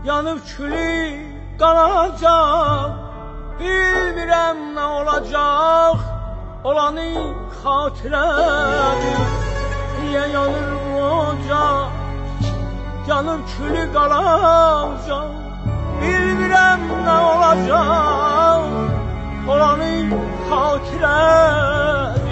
yanıb külü qalacaq. Bilmirəm nə olacaq, olanı xatirədir. Niyə yanır bu ocaq, yanıb külü qalacaq. Bilmirəm nə olacaq, olanı xatirədir.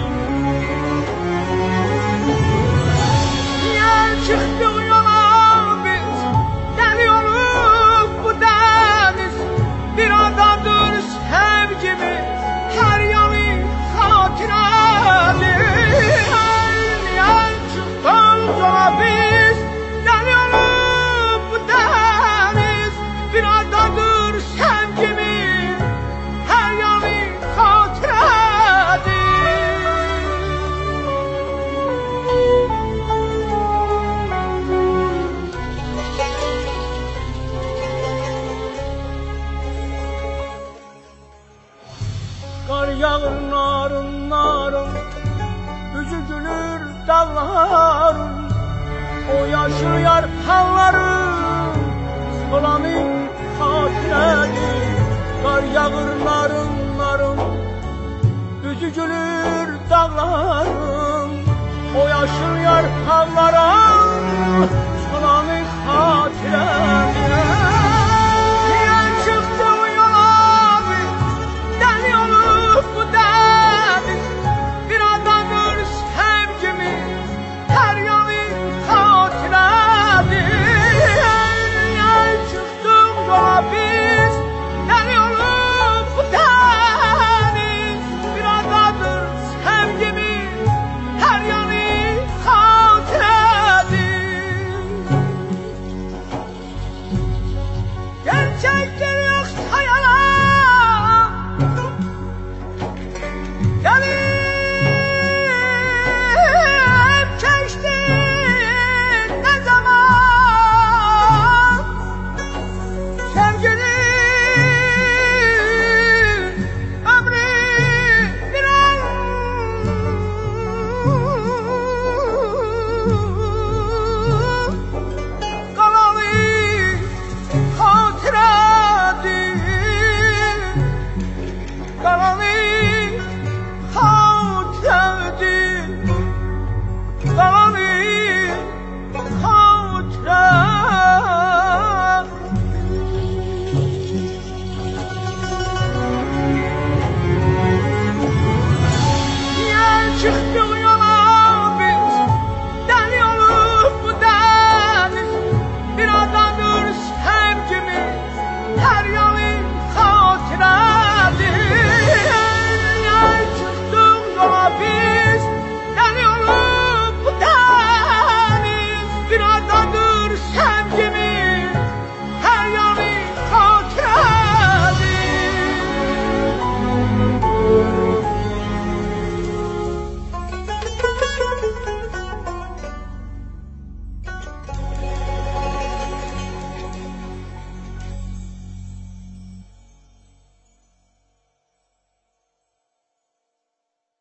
Niyə çıxdıq yola biz, dəli olub bu dəniz. Bir adadır sevgimiz, hər yanı xatirədir. Niyə çıxdıq yola biz, dəli olub bu dəniz. Bir adadır sevgimiz, hər yanı xatirədir. Qar yağır narın narın, üzü gülür dağların. O yaşıl yarpaqların olanı xatirədir. Qar yağır narın narın, üzü gülür dağların. O yaşıl yarpaqlara